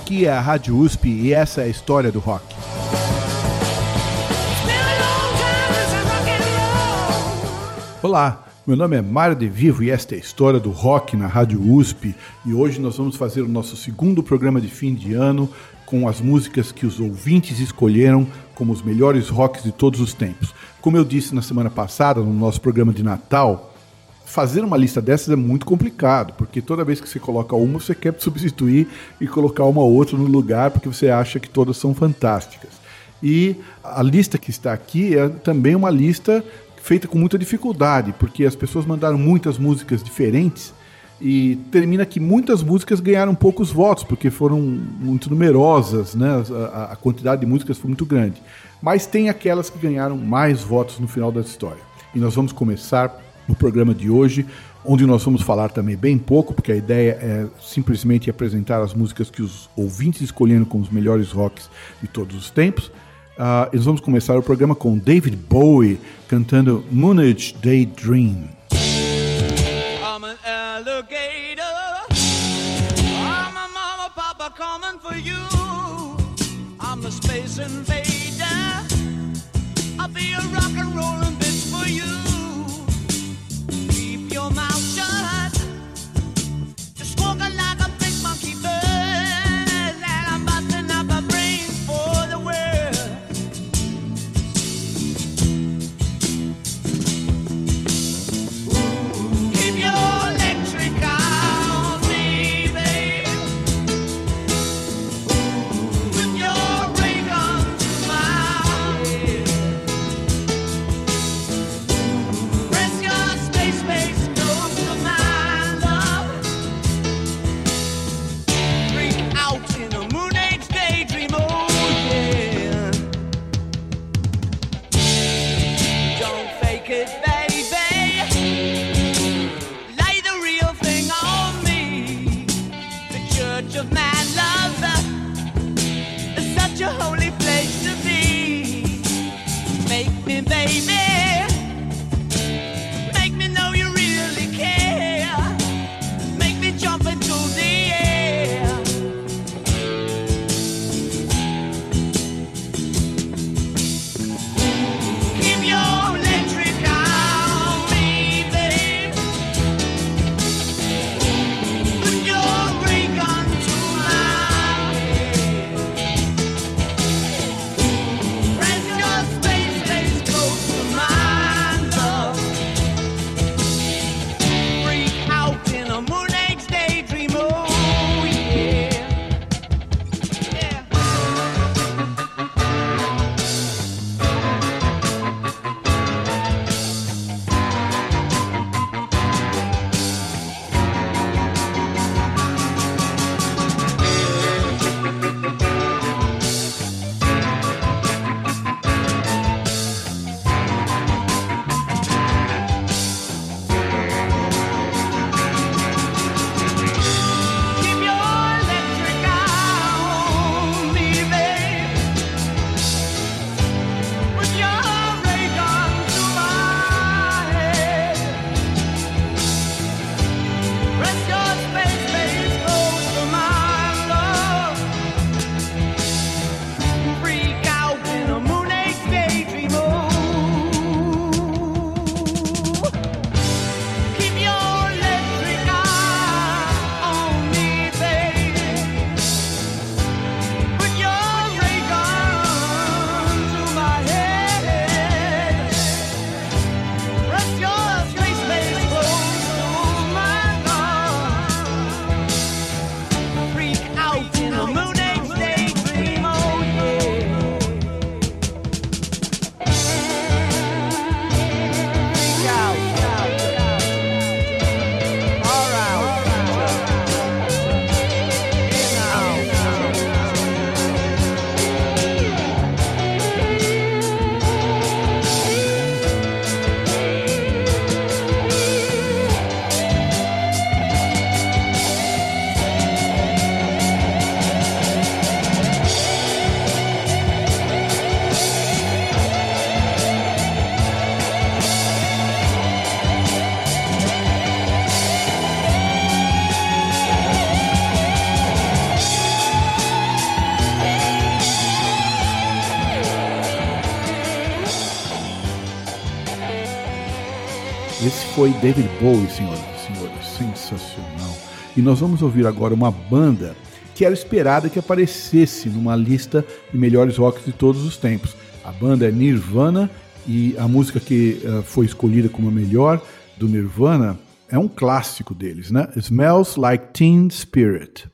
Aqui é a Rádio USP e essa é a história do rock. Olá, meu nome é Mário De Vivo e esta é a história do rock na Rádio USP. E hoje nós vamos fazer o nosso segundo programa de fim de ano com as músicas que os ouvintes escolheram como os melhores rocks de todos os tempos. Como eu disse na semana passada, no nosso programa de Natal, fazer uma lista dessas é muito complicado, porque toda vez que você coloca uma, você quer substituir e colocar uma outra no lugar, porque você acha que todas são fantásticas. E a lista que está aqui é também uma lista feita com muita dificuldade, porque as pessoas mandaram muitas músicas diferentes e termina que muitas músicas ganharam poucos votos, porque foram muito numerosas, né? A quantidade de músicas foi muito grande. Mas tem aquelas que ganharam mais votos no final da história. E nós vamos começar no programa de hoje, onde nós vamos falar também bem pouco, porque a ideia é simplesmente apresentar as músicas que os ouvintes escolheram como os melhores rocks de todos os tempos. Nós vamos começar o programa com David Bowie cantando Moonage Daydream. I'm an alligator. I'm a mama, papa coming for you. I'm a space invader. I'll be a rock and rollin' bitch for you. Keep your mouth shut. Just walking like a big monkey bird. And I'm busting up a brain for the world. Keep your electric on, baby. With your ray gun to my head. foi David Bowie, senhoras e senhores. Sensacional. E nós vamos ouvir agora uma banda que era esperada que aparecesse numa lista de melhores rocks de todos os tempos. A banda é Nirvana e a música que foi escolhida como a melhor do Nirvana é um clássico deles, né? Smells Like Teen Spirit.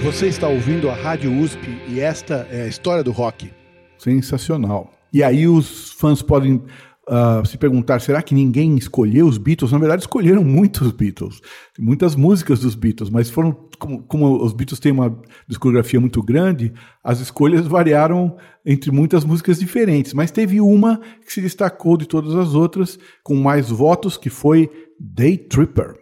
Você está ouvindo a Rádio USP e esta é a história do rock. Sensacional. E aí os fãs podem se perguntar, será que ninguém escolheu os Beatles? Na verdade, escolheram muitos Beatles. Tem muitas músicas dos Beatles, mas foram, como os Beatles têm uma discografia muito grande, as escolhas variaram entre muitas músicas diferentes. Mas teve uma que se destacou de todas as outras, com mais votos, que foi Day Tripper.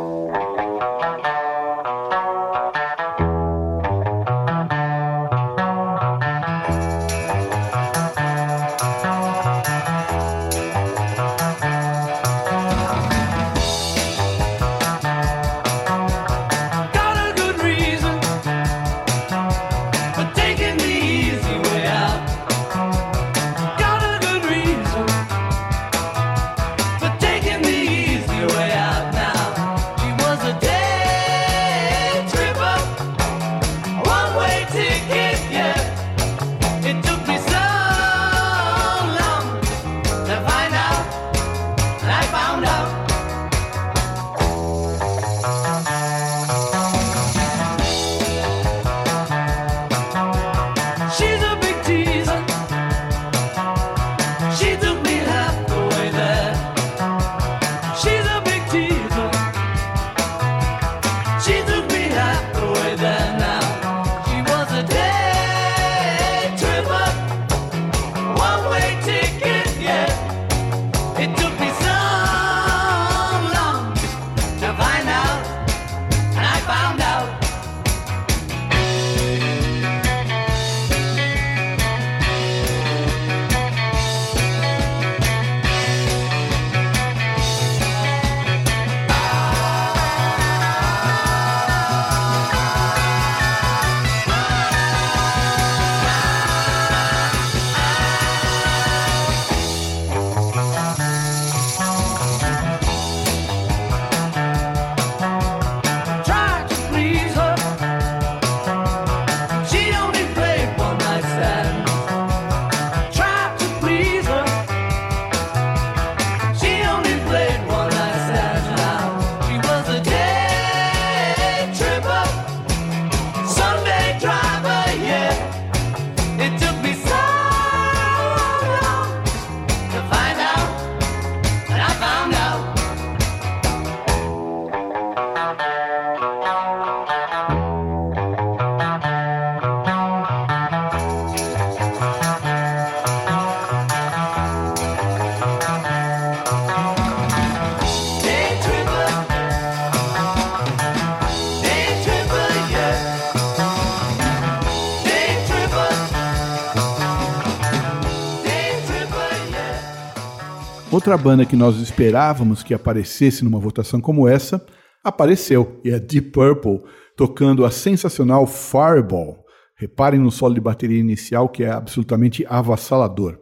Outra banda que nós esperávamos que aparecesse numa votação como essa, apareceu, e é Deep Purple, tocando a sensacional Fireball. Reparem no solo de bateria inicial, que é absolutamente avassalador.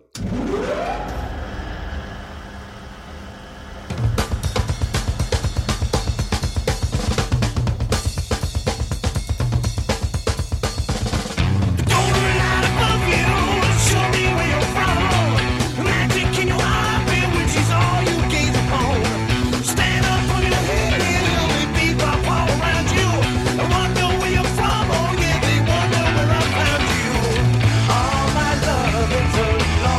All my love, it's a long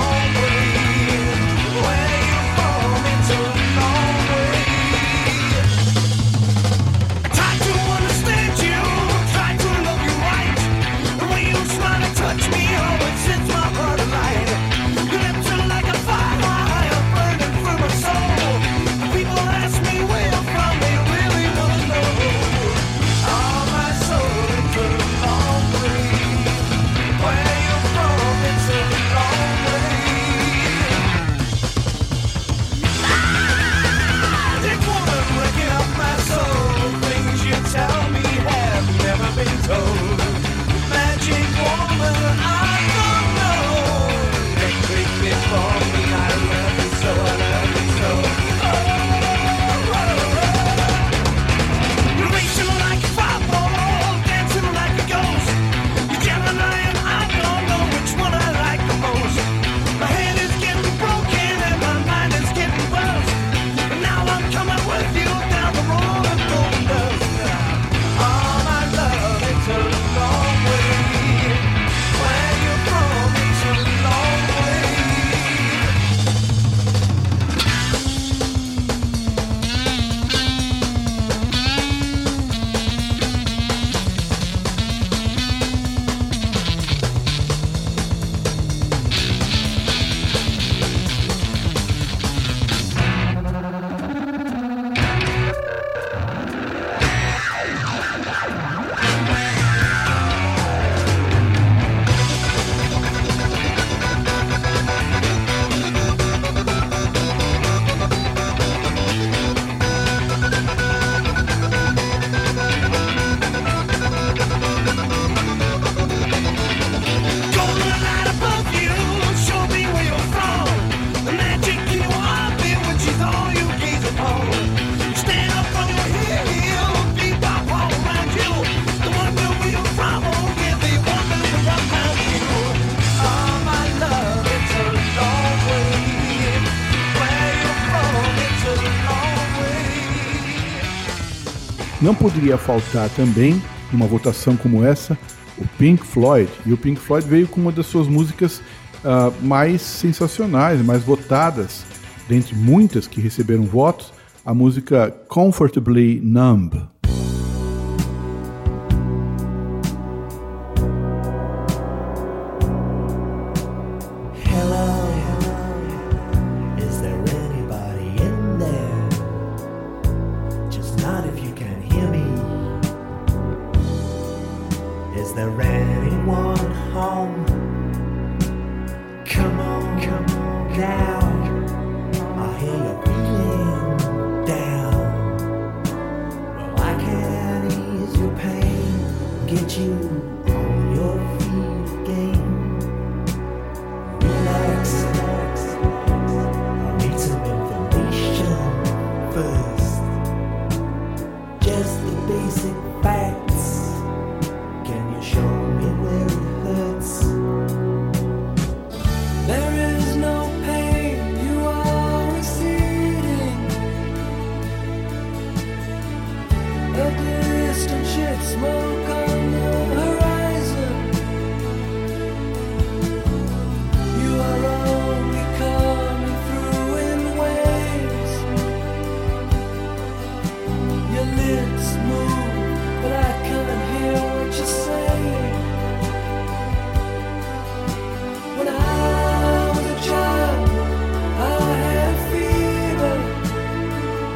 Não poderia faltar também, numa votação como essa, o Pink Floyd. E o Pink Floyd veio com uma das suas músicas mais sensacionais, mais votadas, dentre muitas que receberam votos, a música Comfortably Numb.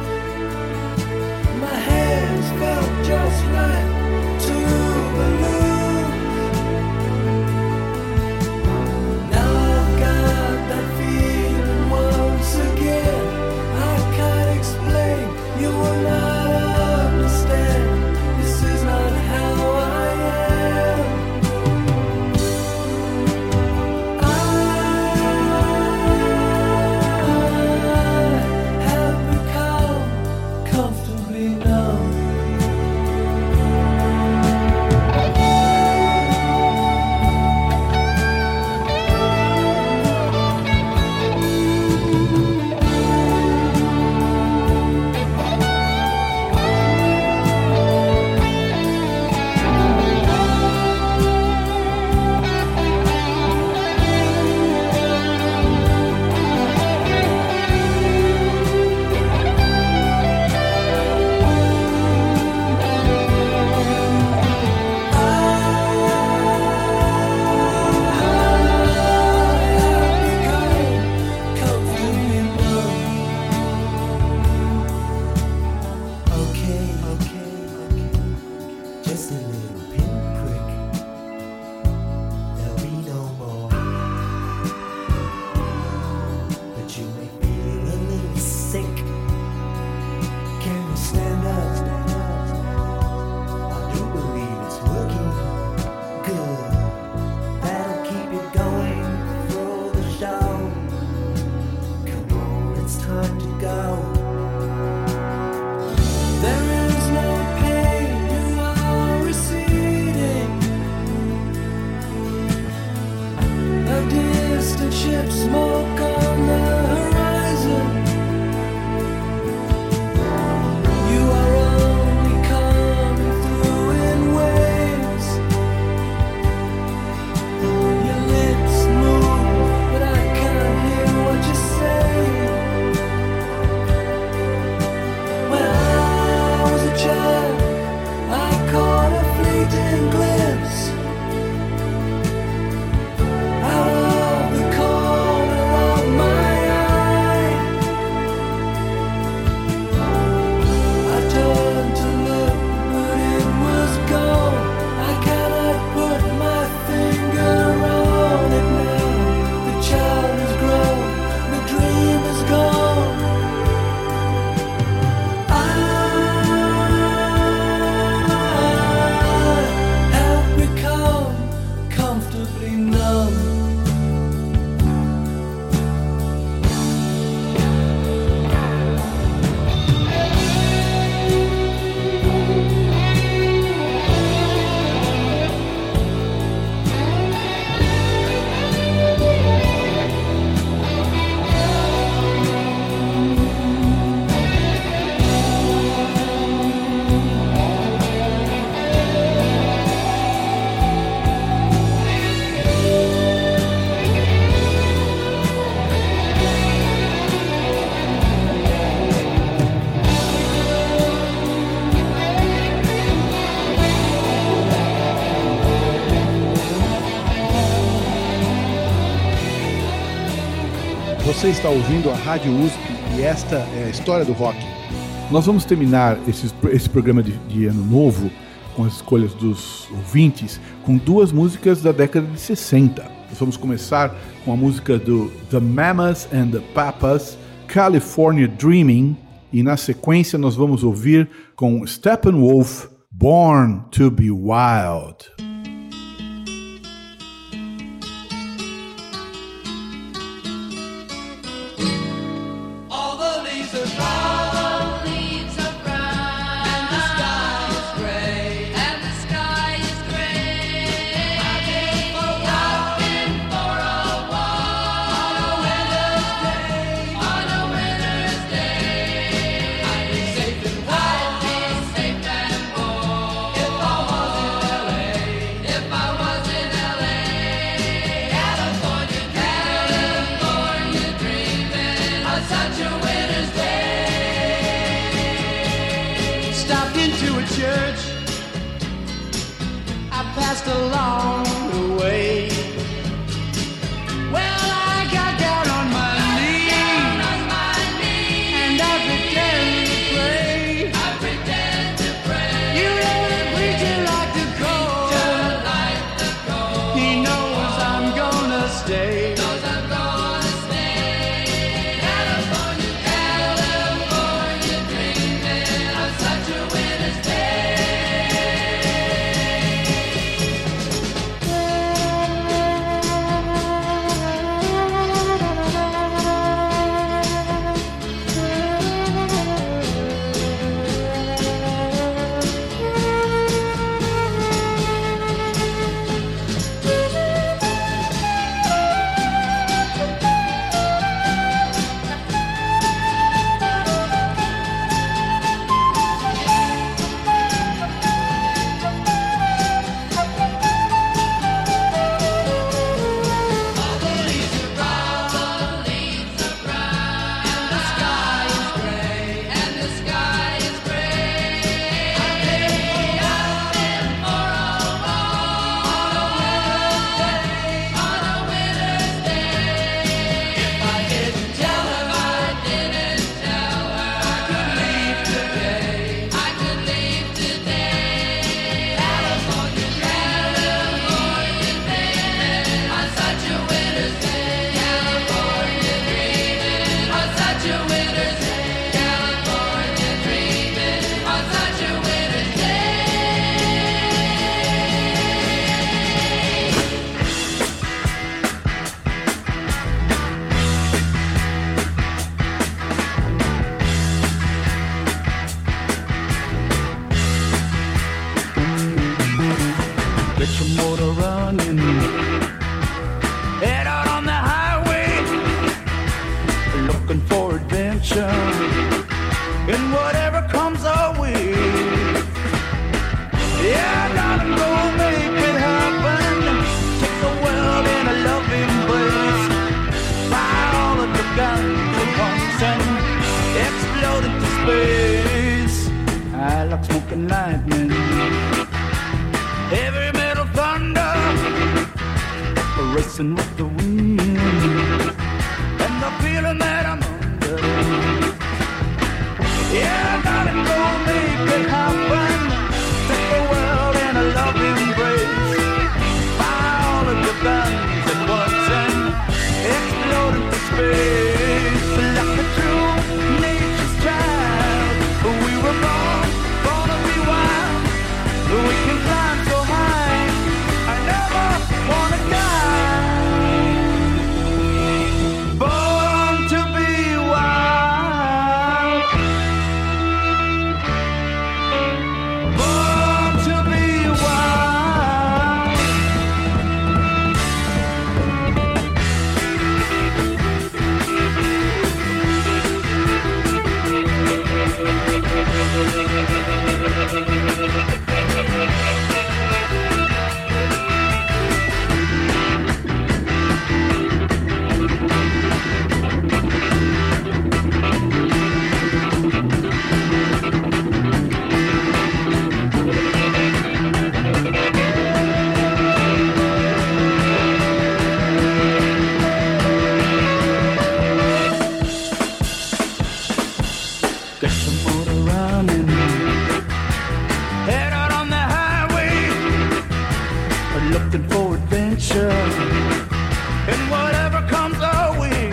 Just like to believe. Você está ouvindo a Rádio USP e esta é a história do rock. Nós vamos terminar esse programa de ano novo, com as escolhas dos ouvintes, com duas músicas da década de 60. Nós vamos começar com a música do The Mamas and the Papas, California Dreaming, e na sequência nós vamos ouvir com Steppenwolf, Born to be Wild. Along the way, well, I got down on my knees, and I pretend to pray. You know the preacher like to call. He knows I'm gonna stay. California dreaming of such a winter's day. And whatever comes our way, yeah, darling, go make it happen. Take the world in a loving embrace. Fire all of the guns at once and explode into space. I like smoking lightning, heavy metal thunder, racing with the wind, and the feeling that I'm under. Yeah, darling, go make it happen. Take the world in a loving embrace. Fire all of your guns at once and explode into space. Like a true nature's child, we were born to be wild. We can climb so high, I never wanna die. Born to be wild. future and whatever comes our way.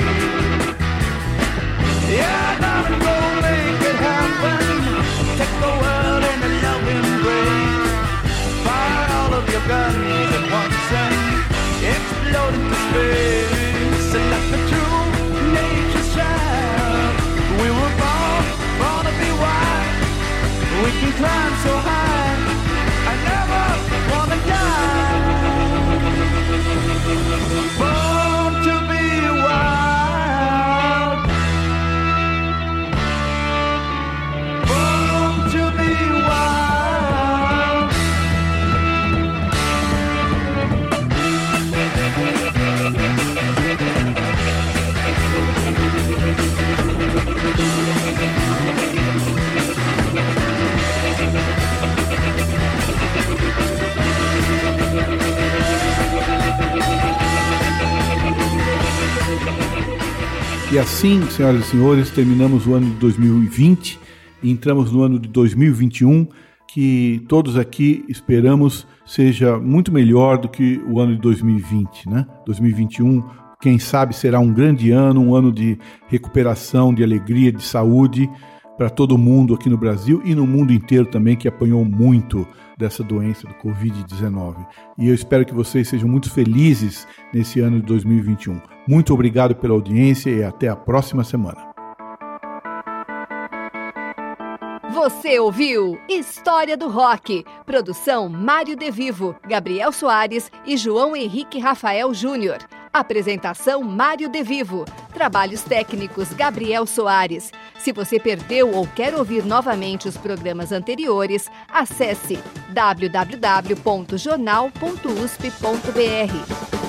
Yeah, darling, go make it happen. Take the world in a loving embrace. Fire all of your guns at once and explode into space. And let the true nature shine. We were born to be wild. We can climb so high. I never wanna die. Born to be wild. Born to be wild. E assim, senhoras e senhores, terminamos o ano de 2020 e entramos no ano de 2021, que todos aqui esperamos seja muito melhor do que o ano de 2020, né? 2021, quem sabe, será um grande ano, um ano de recuperação, de alegria, de saúde para todo mundo aqui no Brasil e no mundo inteiro também, que apanhou muito dessa doença do Covid-19. E eu espero que vocês sejam muito felizes nesse ano de 2021. Muito obrigado pela audiência e até a próxima semana. Você ouviu História do Rock. Produção Mário De Vivo, Gabriel Soares e João Henrique Rafael Júnior. Apresentação Mário De Vivo. Trabalhos técnicos Gabriel Soares. Se você perdeu ou quer ouvir novamente os programas anteriores, acesse www.jornal.usp.br.